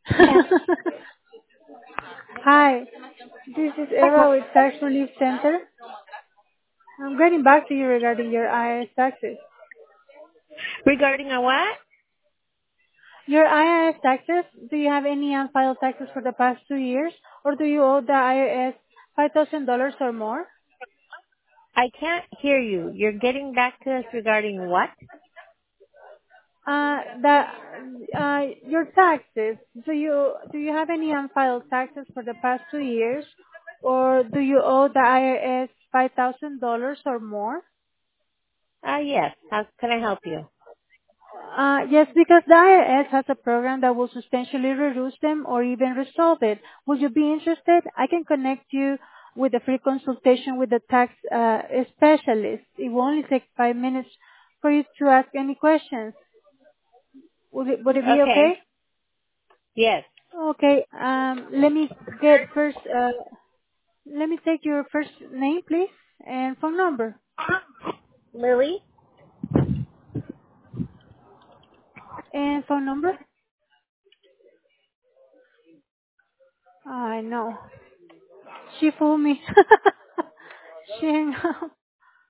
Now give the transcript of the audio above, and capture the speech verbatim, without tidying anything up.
Yes. Hi, this is Eva with Tax Relief Center. I'm getting back to you regarding your I R S taxes. Regarding a what? Your I R S taxes, do you have any unfiled taxes for the past two years, or do you owe the I R S five thousand dollars or more? I can't hear you. You're getting back to us regarding what? Uh, the uh, your taxes, do you do you have any unfiled taxes for the past two years, or do you owe the I R S five thousand dollars or more? Uh, yes. How can I help you? Uh, yes, because the I R S has a program that will substantially reduce them or even resolve it. Would you be interested? I can connect you with a free consultation with the tax uh, specialist. It will only take five minutes for you to ask any questions. Would it, would it be okay? Okay. Yes. Okay. Um, let me get first. Uh, let me take your first name, please, and phone number. Lily? And phone number. I know. She fooled me. She hung up.